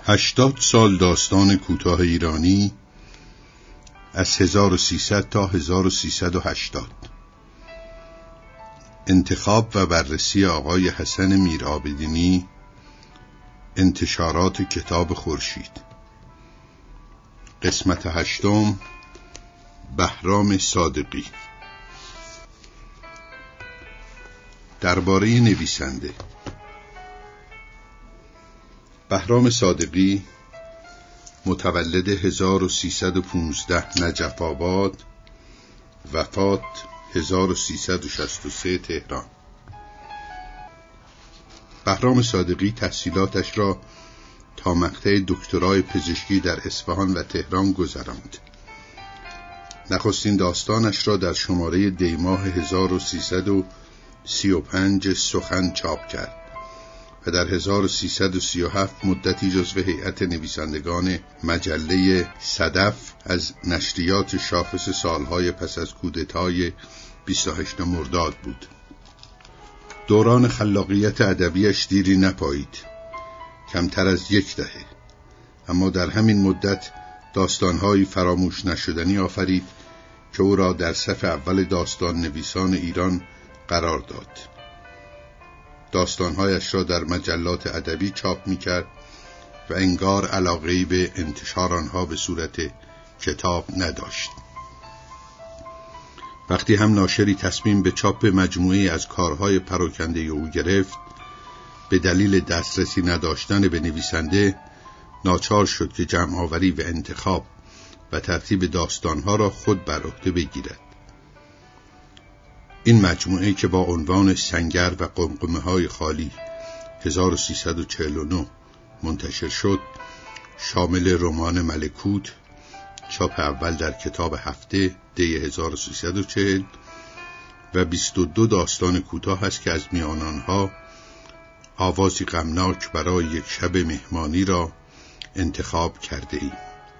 80 سال داستان کوتاه ایرانی از 1300 تا 1380. انتخاب و بررسی آقای حسن میرعابدینی. انتشارات کتاب خورشید. قسمت 8. بهرام صادقی. درباره نویسنده. بهرام صادقی متولد 1315 نجف آباد، وفات 1363 تهران. بهرام صادقی تحصیلاتش را تا مقطع دکترای پزشکی در اصفهان و تهران گذراند. نخستین داستانش را در شماره دیماه 1335 سخن چاپ کرد و در 1337 مدتی جزو هیئت نویسندگان مجله صدف از نشریات شاخص سالهای پس از کودتای 28 مرداد بود. دوران خلاقیت ادبیش دیری نپایید، کمتر از 10 دهه، اما در همین مدت داستان‌های فراموش نشدنی آفرید که او را در صف اول داستان نویسان ایران قرار داد. داستان‌هایش را در مجلات ادبی چاپ می‌کرد و انگار علاقه‌ای به انتشار آنها به صورت کتاب نداشت. وقتی هم ناشری تصمیم به چاپ مجموعه‌ای از کارهای پراکنده او گرفت، به دلیل دسترسی نداشتن به نویسنده ناچار شد که جمع‌آوری و انتخاب و ترتیب داستان‌ها را خود بر عهده بگیرد. این مجموعه که با عنوان سنگر و قمقمه‌های خالی 1349 منتشر شد، شامل رمان ملکوت، چاپ اول در کتاب هفته دی 1340 و 22 داستان کوتاه است که از میان آنها آوازی غمناک برای یک شب مهمانی را انتخاب کرده ایم.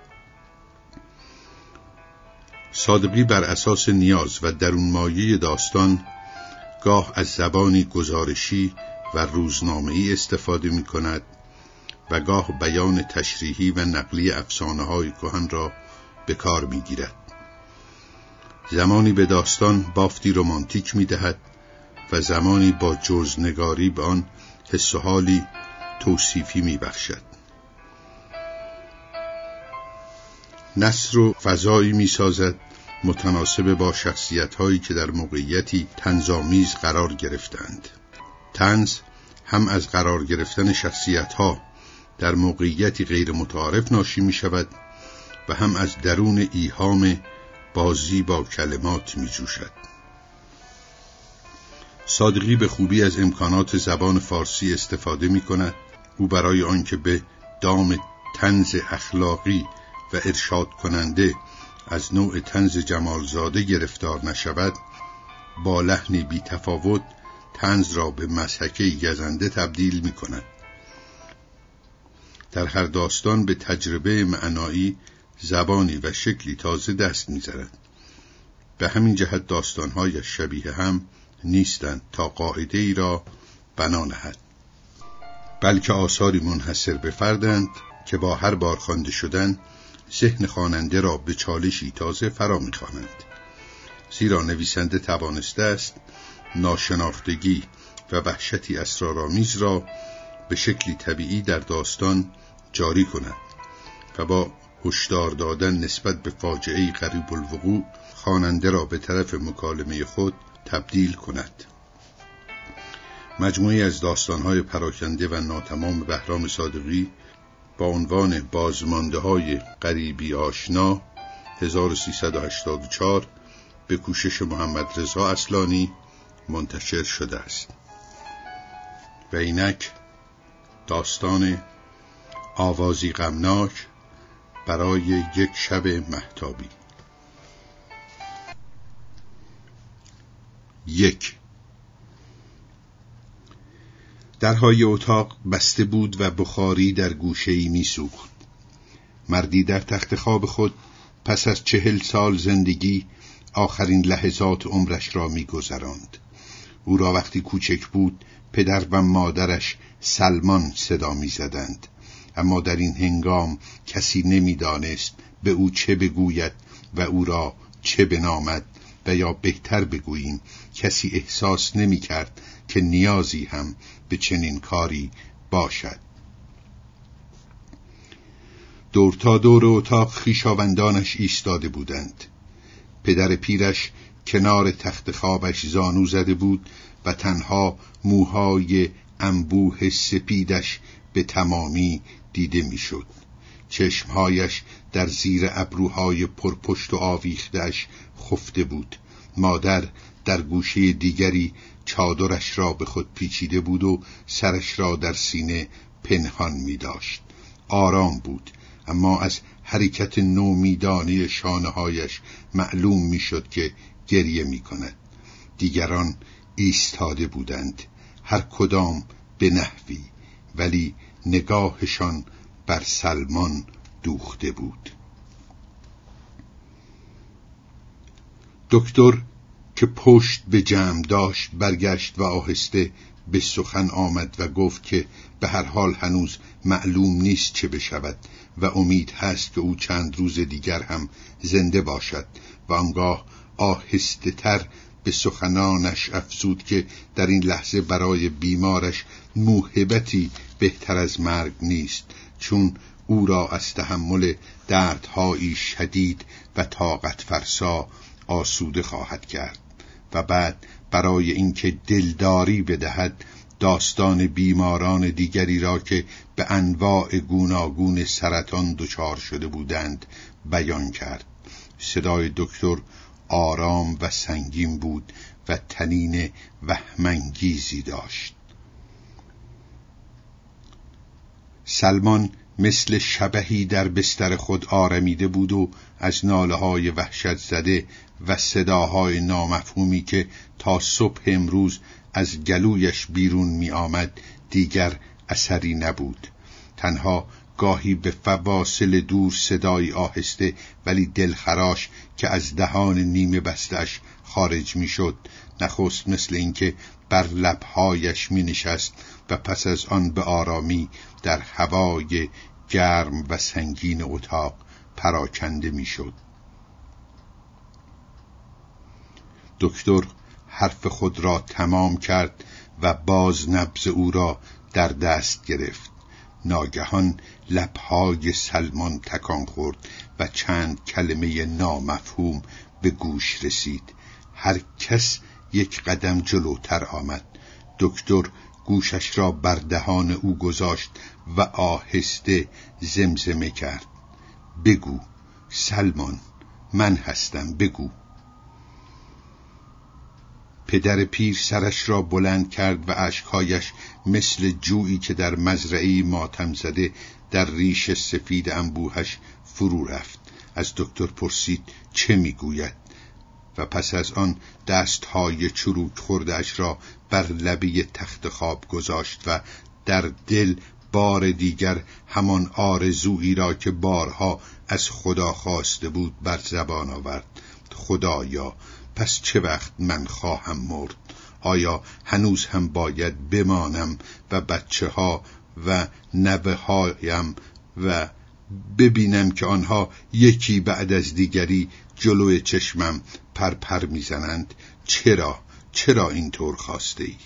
صادقی بر اساس نیاز و درونمایه داستان گاه از زبانی گزارشی و روزنامه‌ای استفاده می کند و گاه بیان تشریحی و نقلی افسانه‌های کهن را به کار می گیرد. زمانی به داستان بافتی رمانتیک می دهد و زمانی با جزنگاری به آن حس و حالی توصیفی می بخشد. نثر و فضایی می سازد متناسب با شخصیت‌هایی که در موقعیتی طنزآمیز قرار گرفتند. طنز هم از قرار گرفتن شخصیت‌ها در موقعیتی غیر متعارف ناشی می شود و هم از درون ایهام بازی با کلمات می جوشد. صادقی به خوبی از امکانات زبان فارسی استفاده می کند. او برای آنکه به دام طنز اخلاقی و ارشاد کننده از نوع طنز جمالزاده گرفتار نشود، با لحنی بی تفاوت طنز را به مضحکه‌ای گزنده تبدیل می کند. در هر داستان به تجربه معنایی زبانی و شکلی تازه دست می زند. به همین جهت داستان‌هایش شبیه هم نیستند تا قاعده ای را بنا نهد، بلکه آثاری منحصر به فردند که با هر بار خوانده شدن ذهن خواننده را به چالشی تازه فرا می‌خوانند. زیرا نویسنده توانسته است ناشناختگی و وحشتی اسرارآمیز را به شکلی طبیعی در داستان جاری کند و با هشدار دادن نسبت به فاجعه‌ای قریب الوقوع خواننده را به طرف مکالمه خود تبدیل کند. مجموعی از داستان‌های پراکنده و ناتمام بهرام صادقی با عنوان بازمانده‌های غریبی آشنا 1384 به کوشش محمد رضا اصلانی منتشر شده است. و اینک داستان آوازی غمناک برای یک شب مهتابی. 1. درهای اتاق بسته بود و بخاری در گوشه‌ای می‌سوخت. مردی در تخت خواب خود پس از 40 سال زندگی آخرین لحظات عمرش را می‌گذراند. او را وقتی کوچک بود پدر و مادرش سلمان صدا می‌زدند اما در این هنگام کسی نمی‌دانست به او چه بگوید و او را چه بنامد، و یا بهتر بگوییم کسی احساس نمی‌کرد که نیازی هم به چنین کاری باشد. دور تا دور اتاق خویشاوندانش ایستاده بودند. پدر پیرش کنار تخت خوابش زانو زده بود و تنها موهای انبوه سپیدش به تمامی دیده میشد. چشمهایش در زیر ابروهای پرپشت و آویخته‌اش خفته بود. مادر در گوشه دیگری چادرش را به خود پیچیده بود و سرش را در سینه پنهان می داشت. آرام بود، اما از حرکت نومیدانه شانه‌هایش معلوم می شد که گریه می کند. دیگران ایستاده بودند، هر کدام به نحوی، ولی نگاهشان بر سلمان دوخته بود. دکتر که پشت به جمع داشت برگشت و آهسته به سخن آمد و گفت که به هر حال هنوز معلوم نیست چه بشود و امید هست که او چند روز دیگر هم زنده باشد، و آنگاه آهسته تر به سخنانش افزود که در این لحظه برای بیمارش موهبتی بهتر از مرگ نیست، چون او را از تحمل دردهایی شدید و طاقت فرسا آسوده خواهد کرد. و بعد برای اینکه دلداری بدهد داستان بیماران دیگری را که به انواع گوناگون سرطان دچار شده بودند بیان کرد. صدای دکتر آرام و سنگین بود و طنین وهم‌انگیزی داشت. سلمان مثل شبحی در بستر خود آرمیده بود و از ناله‌های وحشت زده و صداهای نامفهومی که تا صبح امروز از گلویش بیرون می آمد دیگر اثری نبود. تنها گاهی به فواصل دور صدای آهسته ولی دلخراش که از دهان نیمه بستش خارج می شد، نخست مثل اینکه بر لبهایش می نشست و پس از آن به آرامی در هوای گرم و سنگین اتاق پراکنده می شد. دکتر حرف خود را تمام کرد و باز نبض او را در دست گرفت. ناگهان لبهای سلمان تکان خورد و چند کلمه نامفهوم به گوش رسید. هر کس یک قدم جلوتر آمد. دکتر گوشش را بر دهان او گذاشت و آهسته زمزمه کرد: بگو سلمان، من هستم، بگو. پدر پیر سرش را بلند کرد و اشکهایش مثل جویی که در مزرعه‌ای ماتم زده در ریش سفید انبوهش فرو رفت. از دکتر پرسید چه میگوید و پس از آن دستهای چروک خورده‌اش را بر لبه تخت خواب گذاشت و در دل بار دیگر همان آرزویی را که بارها از خدا خواسته بود بر زبان آورد: خدایا، پس چه وقت من خواهم مرد؟ آیا هنوز هم باید بمانم و بچه ها و نوه هایم و ببینم که آنها یکی بعد از دیگری جلوی چشمم پرپر میزنند؟ چرا اینطور خواسته ای؟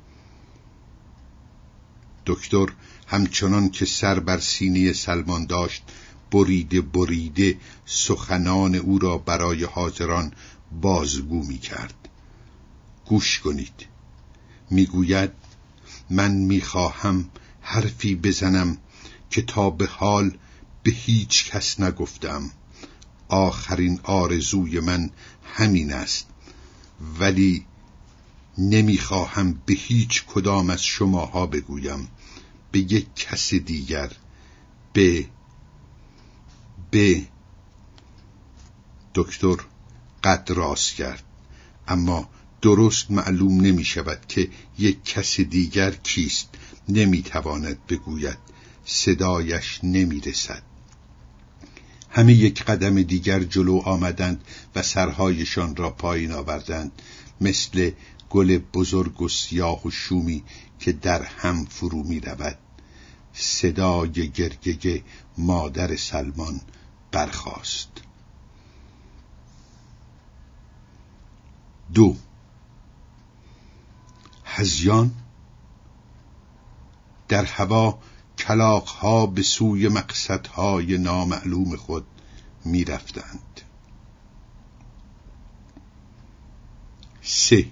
دکتر همچنان که سر بر سینه سلمان داشت بریده سخنان او را برای حاضران بازگو می کرد. گوش کنید. میگوید من میخواهم حرفی بزنم که تا به حال به هیچ کس نگفتم. آخرین آرزوی من همین است، ولی نمیخواهم به هیچ کدام از شماها بگویم، به یک کس دیگر، به دکتر قد راست کرد، اما درست معلوم نمی شود که یک کس دیگر کیست. نمی تواند بگوید، صدایش نمی رسد. همه یک قدم دیگر جلو آمدند و سرهایشان را پایین آوردند، مثل گل بزرگ و سیاه و شومی که در هم فرو می رود. صدای گرگه مادر سلمان برخاست. 2. هذیان در هوا کلاغ‌ها به سوی مقصدهای نامعلوم خود می رفتند. 3.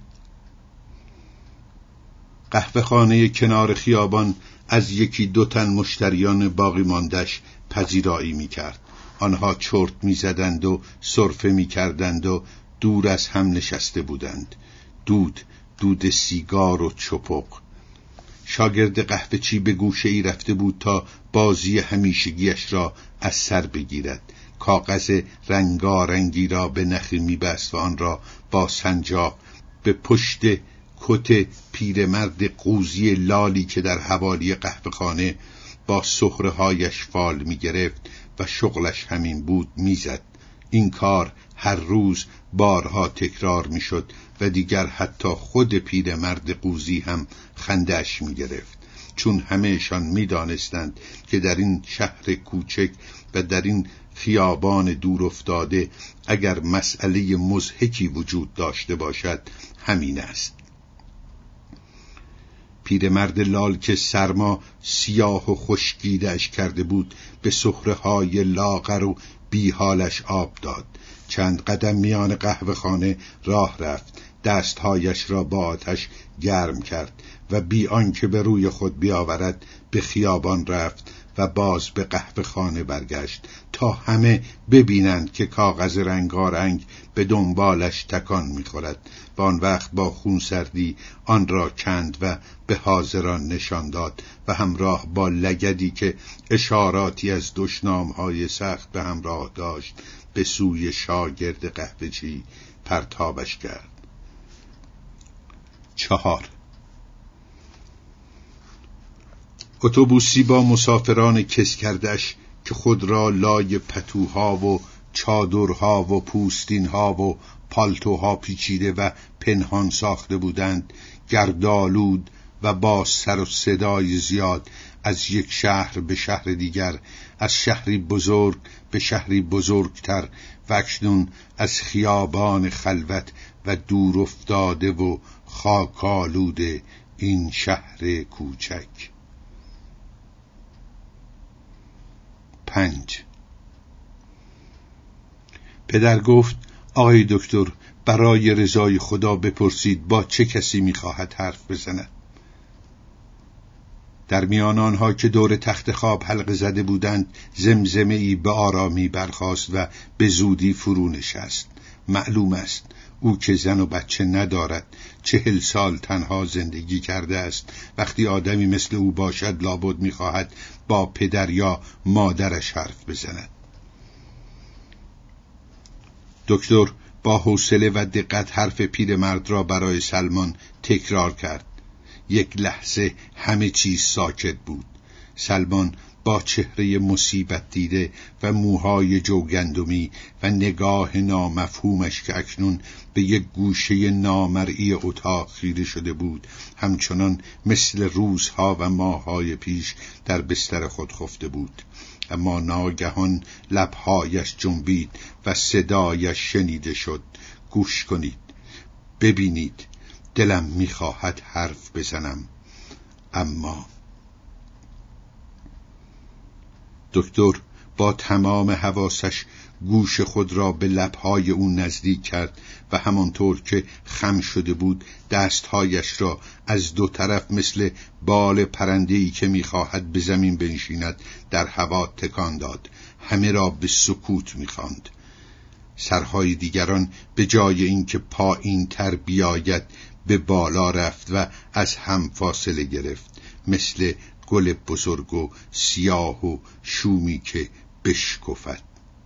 قهوه‌خانه کنار خیابان از یکی دو تن مشتریان باقی ماندش پذیرایی می کرد. آنها چرت می زدند و سرفه می کردند و دور از هم نشسته بودند. دود سیگار و چپق. شاگرد قهوه چی به گوشه ای رفته بود تا بازی همیشگیش را از سر بگیرد. کاغذ رنگارنگی را به نخی می‌بست و آن را با سنجاق به پشت کت پیرمرد قوزی لالی که در حوالی قهوه‌خانه با سخره‌هایش فال می‌گرفت و شغلش همین بود می‌زد. این کار هر روز بارها تکرار می‌شد و دیگر حتی خود پیرمرد قوزی هم خنده‌اش می‌گرفت، چون همه‌شان می‌دانستند که در این شهر کوچک و در این خیابان دور افتاده اگر مسئله مضحکی وجود داشته باشد همین است. پیرمرد لال که سرما سیاه و خشکیده‌اش کرده بود به سخره‌های لاغر و بیحالش آب داد. چند قدم میان قهوه‌خانه راه رفت، دستهایش را با آتش گرم کرد و بی آنکه به روی خود بیاورد به خیابان رفت و باز به قهوه‌خانه برگشت تا همه ببینند که کاغذ رنگارنگ به دنبالش تکان می‌خورد و آن وقت با خونسردی آن را کند و به حاضران نشان داد و همراه با لگدی که اشاراتی از دشنام‌های سخت به همراه داشت به سوی شاگرد قهوه‌چی پرتابش کرد. 4. اتوبوسی با مسافران کس کردش که خود را لای پتوها و چادرها و پوستینها و پالتوها پیچیده و پنهان ساخته بودند، گردآلود و با سر و صدای زیاد از یک شهر به شهر دیگر، از شهری بزرگ به شهری بزرگتر و اکنون از خیابان خلوت و دور افتاده و خاکالود این شهر کوچک. 5. پدر گفت آقای دکتر برای رضای خدا بپرسید با چه کسی می‌خواهد حرف بزند. در میان آنها که دور تخت خواب حلقه زده بودند زمزمه‌ای به آرامی برخاست و به زودی فرو نشست. معلوم است او که زن و بچه ندارد، 40 سال تنها زندگی کرده است. وقتی آدمی مثل او باشد لابد می‌خواهد با پدر یا مادرش حرف بزند. دکتر با حوصله و دقت حرف پیرمرد را برای سلمان تکرار کرد. یک لحظه همه چیز ساکت بود. سلمان با چهره مصیبت دیده و موهای جوگندمی و نگاه نامفهومش که اکنون به یک گوشه نامرئی اتاق خیره شده بود، همچنان مثل روزها و ماه‌های پیش در بستر خود خفته بود. اما ناگهان لبهایش جنبید و صدایش شنیده شد. گوش کنید، ببینید، دلم می‌خواهد حرف بزنم، اما دکتر با تمام حواسش گوش خود را به لبهای او نزدیک کرد و همانطور که خم شده بود دستهایش را از دو طرف مثل بال پرنده‌ای که می‌خواهد به زمین بنشیند در هوا تکان داد. همه را به سکوت می‌خواند. سرهای دیگران به جای اینکه پایین تر بیاید به بالا رفت و از هم فاصله گرفت، مثل گل بزرگ و سیاه و شومی که بشکفد.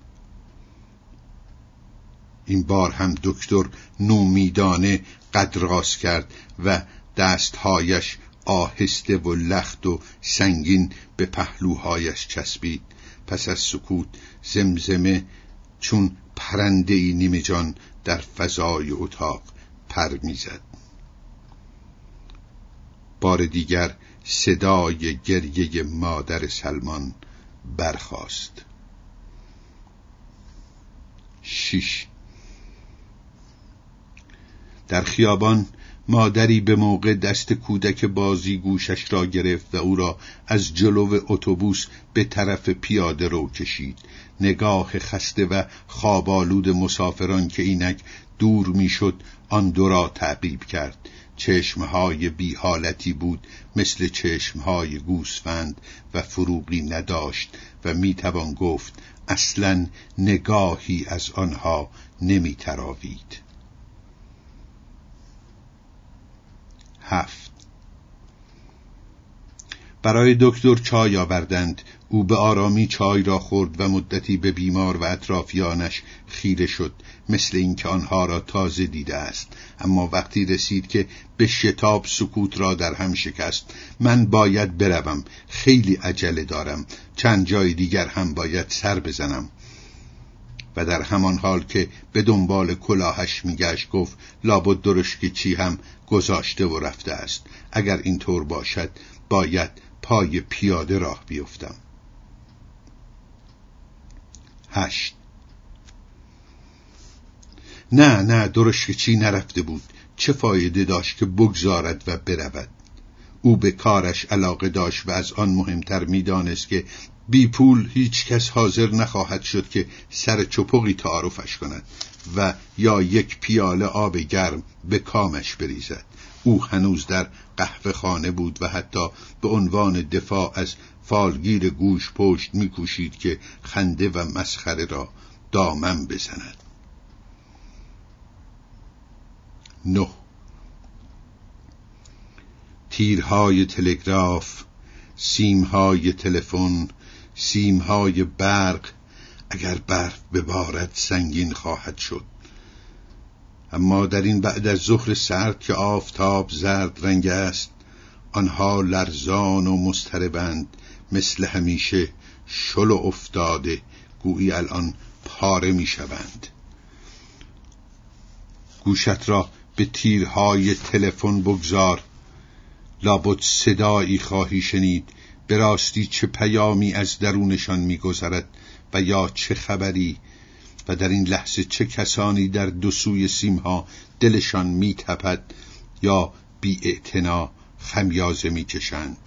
این بار هم دکتر نومیدانه قد راست کرد و دستهایش آهسته و لخت و سنگین به پهلوهایش چسبید. پس از سکوت زمزمه چون پرنده‌ای نیمه جان در فضای اتاق پر می‌زد. بار دیگر صدای گریه مادر سلمان برخاست. 6. در خیابان مادری به موقع دست کودک بازی گوشش را گرفت و او را از جلو اتوبوس به طرف پیاده رو کشید. نگاه خسته و خوابالود مسافران که اینک دور میشد آن دو را تعقیب کرد. چشمهای بی حالتی بود، مثل چشمهای گوسفند و فروغی نداشت و میتوان گفت اصلاً نگاهی از آنها نمیتراوید. 7. برای دکتر چای آوردند. او به آرامی چای را خورد و مدتی به بیمار و اطرافیانش خیره شد، مثل اینکه آنها را تازه دیده است. اما وقتی رسید که به شتاب سکوت را در هم شکست: من باید بروم، خیلی عجله دارم، چند جای دیگر هم باید سر بزنم. و در همان حال که به دنبال کلاهش میگشت گفت: لابد درشکچی هم گذاشته و رفته است. اگر اینطور باشد باید پای پیاده راه بیفتم. 8. نه درشکچی نرفته بود. چه فایده داشت که بگذارد و برود؟ او به کارش علاقه داشت و از آن مهمتر می‌دانست که بی پول هیچ کس حاضر نخواهد شد که سر چپقی تعارفش کند و یا یک پیاله آب گرم به کامش بریزد. او هنوز در قهوه خانه بود و حتی به عنوان دفاع از فالگیر گوش پشت می‌کوشید که خنده و مسخره را دامن بزند. 9. تیرهای تلگراف، سیمهای تلفن، سیمهای برق، اگر برف ببارد سنگین خواهد شد. اما در این بعد از ظهر سرد که آفتاب زرد رنگ است، آنها لرزان و مضطربند، مثل همیشه شل و افتاده، گویی الان پاره می شوند. گوشت را به تیرهای تلفن بگذار، لابد صدایی خواهی شنید. به راستی چه پیامی از درونشان می‌گذرد و یا چه خبری، و در این لحظه چه کسانی در دو سوی سیمها دلشان می‌تپد یا بی‌اعتنا خمیازه می‌کشند.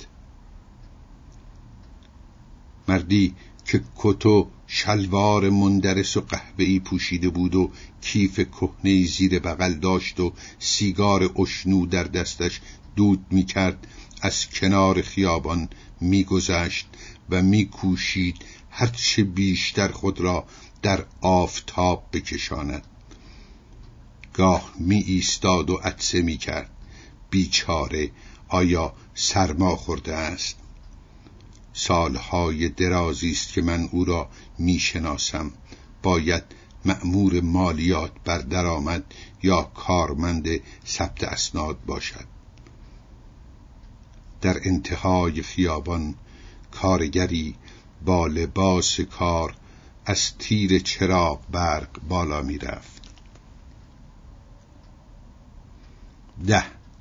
مردی که کت و شلوار مندرس و قهوه‌ای پوشیده بود و کیف کهنه‌ای زیر بغل داشت و سیگار اشنو در دستش دود می‌کرد، از کنار خیابان می‌گذشت و می‌کوشید هرچه بیشتر خود را در آفتاب بکشاند. گاه ایستاد و عطسه می‌کرد: بیچاره، آیا سرما خورده است؟ سالهای درازی است که من او را میشناسم. باید مأمور مالیات بر درآمد یا کارمند ثبت اسناد باشد. در انتهای خیابان کارگری با لباس کار از تیر چراغ برق بالا می رفت. 10.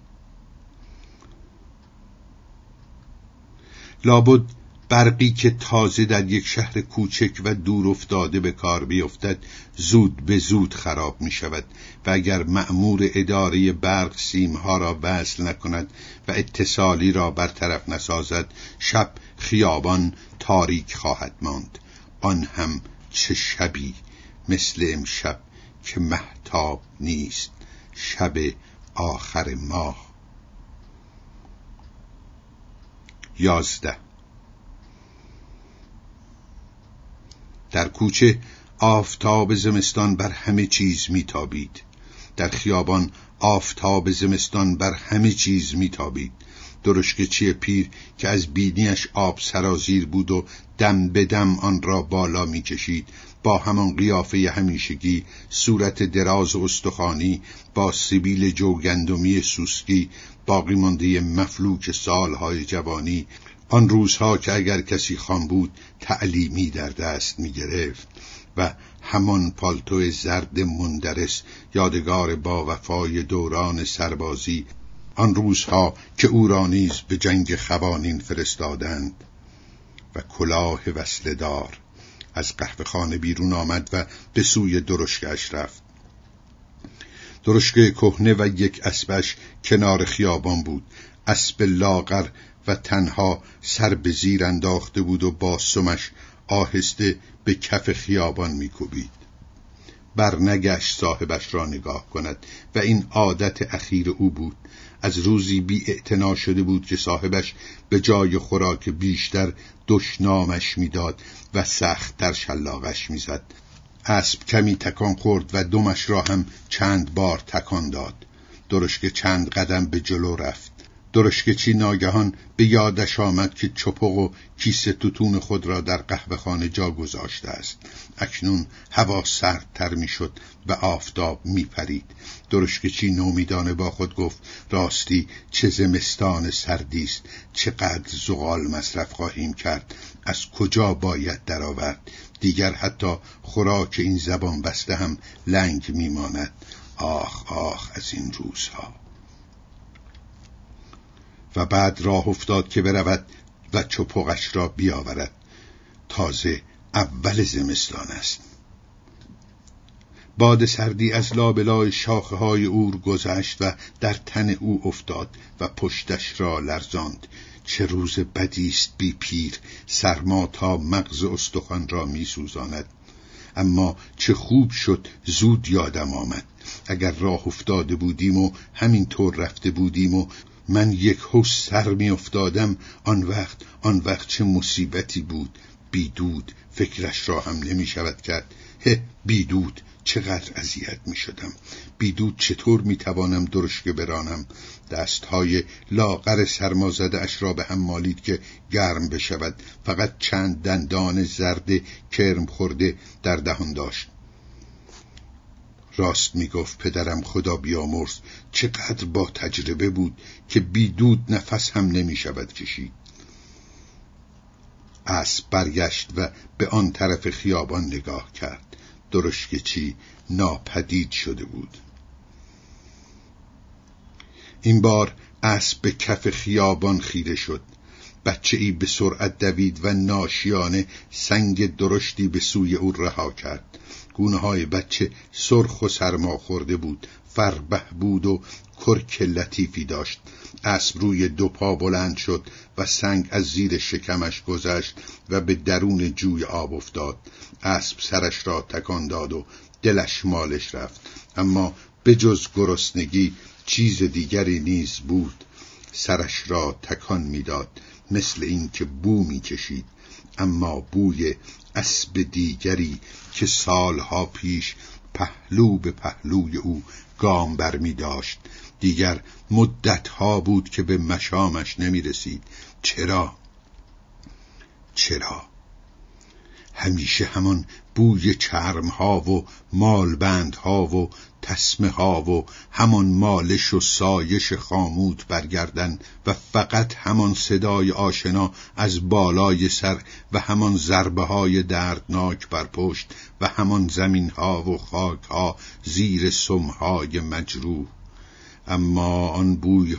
لابد برقی که تازه در یک شهر کوچک و دور افتاده به کار بیفتد زود به زود خراب می شود و اگر مأمور اداره برق سیمها را وصل نکند و اتصالی را برطرف نسازد، شب خیابان تاریک خواهد ماند. آن هم چه شبی، مثل امشب که مهتاب نیست، شب آخر ماه. 11. در کوچه آفتاب زمستان بر همه چیز میتابید. در خیابان آفتاب زمستان بر همه چیز میتابید. درشکچی پیر که از بینیش آب سرازیر بود و دم به دم آن را بالا میکشید، با همان قیافه همیشگی، صورت دراز و استخوانی، با سبیل جوگندمی سوسکی، باقی مانده مفلوک سالهای جوانی، آن روزها که اگر کسی خام بود تعلیمی در دست می گرفت، و همان پالتو زرد مندرس، یادگار با وفای دوران سربازی آن روزها که او را نیز به جنگ خوانین فرستادند. و کلاه وصله دار از قهوه خانه بیرون آمد و به سوی درشکه‌اش رفت. درشکه کهنه و یک اسبش کنار خیابان بود. اسب لاغر و تنها سر به زیر انداخته بود و با سمش آهسته به کف خیابان می‌کوبید. برنگشت صاحبش را نگاه کند و این عادت اخیر او بود. از روزی بی اعتنا شده بود که صاحبش به جای خوراک بیشتر دشنامش میداد و سخت‌تر شلاقش میزد. اسب کمی تکان خورد و دمش را هم چند بار تکان داد. درشکه چند قدم به جلو رفت. درشکه‌چی ناگهان به یادش آمد که چپق و کیسه توتون خود را در قهوه خانه جا گذاشته است. اکنون هوا سردتر میشد و آفتاب میپرید. درشکه‌چی نومیدانه با خود گفت: راستی چه زمستان سردی است، چقدر زغال مصرف خواهیم کرد، از کجا باید درآورد؟ دیگر حتی خوراک این زبان بسته هم لنگ میماند. آخ آخ از این روزها. و بعد راه افتاد که برود و چپقش را بیاورد. تازه اول زمستان است. باد سردی از لابلای شاخه های اور گذشت و در تن او افتاد و پشتش را لرزاند. چه روز بدی است بی پیر، سرما تا مغز استخوان را می سوزاند. اما چه خوب شد زود یادم آمد. اگر راه افتاده بودیم و همین طور رفته بودیم و من یک هوس سر می افتادم، آن وقت چه مصیبتی بود. بیدود فکرش را هم نمی شود کرد. بیدود چقدر اذیت می شدم. بیدود چطور می توانم درشکه برانم؟ دستهای لاغر سرمازده اش را به هم مالید که گرم بشود. فقط چند دندان زرد کرم خورده در دهان داشت. راست می گفت پدرم، خدا بیامرز، چقدر با تجربه بود که بیدود نفس هم نمی شود کشید. اسب برگشت و به آن طرف خیابان نگاه کرد. درشکه‌چی ناپدید شده بود. این بار اسب به کف خیابان خیره شد. بچه‌ای به سرعت دوید و ناشیانه سنگ درشتی به سوی او رها کرد. گونه‌های بچه سرخ و سرما خورده بود، فربه بود و کرک لطیفی داشت. اسب روی دو پا بلند شد و سنگ از زیر شکمش گذشت و به درون جوی آب افتاد. اسب سرش را تکان داد و دلش مالش رفت، اما به جز گرسنگی چیز دیگری نیز بود. سرش را تکان میداد، مثل این که بو میکشید، اما بوی اسب دیگری که سالها پیش پهلو به پهلوی او گام بر می داشت. دیگر مدتها بود که به مشامش نمی رسید. چرا؟ همیشه همان بوی چرمها و مالبندها و تسمه ها و همان مالش و سایش خاموت برگردن و فقط همان صدای آشنا از بالای سر و همان ضربه های دردناک بر پشت و همان زمین ها و خاک ها زیر سمهای مجروح. اما آن بوی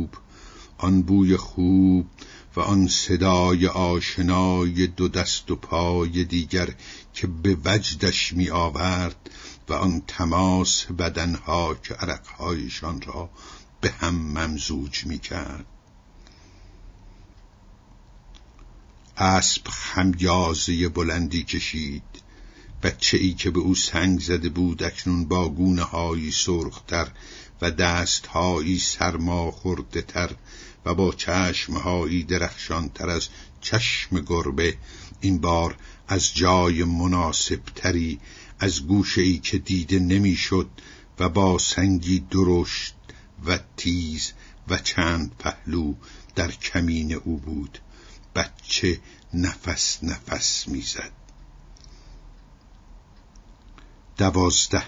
خوب و آن صدای آشنای دو دست و پای دیگر که به وجدش می آورد و آن تماس بدنها که عرقهایشان را به هم ممزوج می کرد. اسب خمیازه بلندی کشید. بچه‌ای که به او سنگ زده بود اکنون با گونه‌هایی سرختر و دست‌هایی سرما خورده تر و با چشم‌هایی درخشان‌تر از چشم گربه، این بار از جای مناسب تری، از گوشه‌ای که دیده نمی‌شد و با سنگی درشت و تیز و چند پهلو در کمین او بود. بچه نفس می‌زد. 12.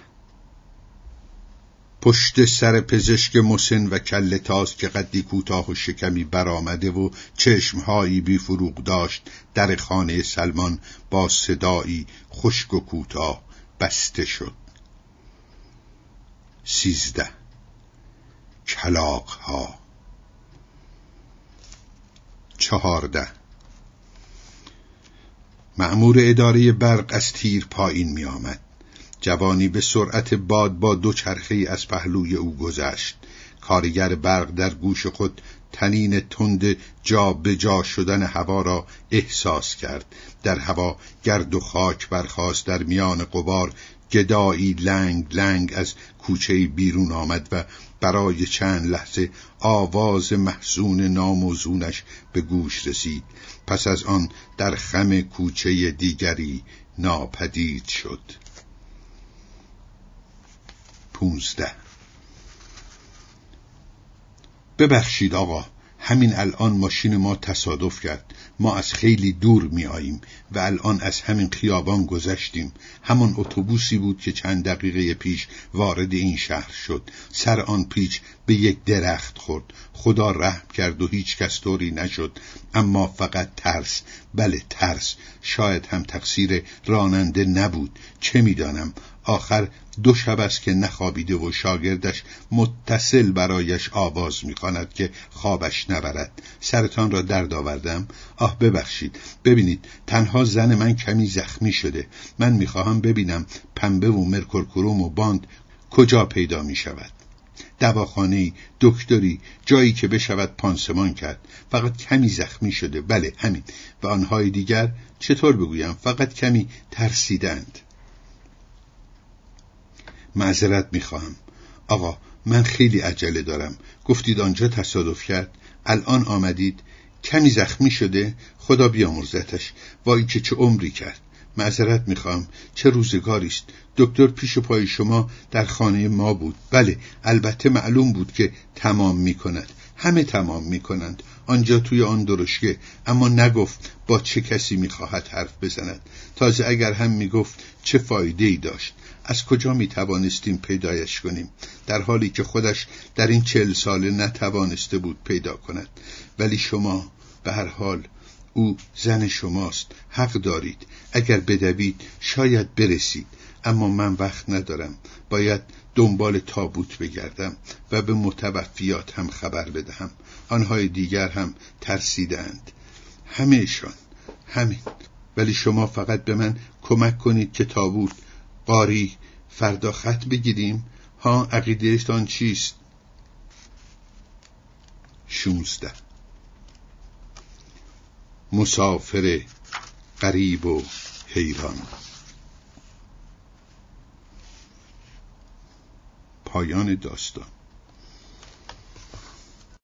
پشت سر پزشک مسن و کله تاز که قدی کوتاه و شکمی برآمده و چشمهایی بی فروغ داشت، در خانه سلمان با صدایی خشک و کوتاه بسته شد. 13. کلاغ‌ها. 14. مأمور اداره برق از تیر پایین می آمد. جوانی به سرعت باد با دوچرخه‌ای از پهلوی او گذشت. کارگر برق در گوش خود طنین تند جا به جا شدن هوا را احساس کرد. در هوا گرد و خاک برخاست. در میان غبار گدایی لنگ لنگ از کوچه بیرون آمد و برای چند لحظه آواز محزون ناموزونش به گوش رسید. پس از آن در خم کوچه دیگری ناپدید شد. 15. ببخشید آقا، همین الان ماشین ما تصادف کرد. ما از خیلی دور می آییم و الان از همین خیابان گذشتیم. همون اتوبوسی بود که چند دقیقه پیش وارد این شهر شد. سر آن پیچ به یک درخت خورد. خدا رحم کرد و هیچ کس طوری نشد، اما فقط ترس. بله ترس. شاید هم تقصیر راننده نبود، چه میدانم. آخر 2 شب است که نخوابیده و شاگردش متصل برایش آواز می‌خواند که خوابش نبرد. سرتان را درد آوردم؟ آه ببخشید. ببینید تنها زن من کمی زخمی شده. من می‌خواهم ببینم پنبه و مرکورکروم و باند کجا پیدا می‌شود. دواخانه‌ای، دکتری، جایی که بشود پانسمان کرد. فقط کمی زخمی شده. بله همین. و آنهای دیگر چطور بگویم؟ فقط کمی ترسیدند. معذرت میخواهم آقا، من خیلی عجله دارم. گفتید آنجا تصادف کرد، الان آمدید. کمی زخمی شده؟ خدا بیامرزتش. وای که چه عمری کرد. معذرت میخواهم. چه روزگاری است. دکتر پیش پای شما در خانه ما بود. بله البته معلوم بود که تمام میکند. همه تمام میکنند آنجا توی آن درشکه، اما نگفت با چه کسی میخواهد حرف بزند. تازه اگر هم میگفت چه فایده‌ای داشت. از کجا میتوانستیم پیدایش کنیم، در حالی که خودش در این 40 ساله نتوانسته بود پیدا کند. ولی شما به هر حال او زن شماست، حق دارید. اگر بدوید شاید برسید، اما من وقت ندارم. باید دنبال تابوت بگردم و به متوفیات هم خبر بدهم. آنهای دیگر هم ترسیدند، همه‌شان. همین. ولی شما فقط به من کمک کنید که تابوت قاری فردا خط بگیریم. ها، عقیده‌تان چیست؟ 16. مسافر غریب و حیران. پایان داستان.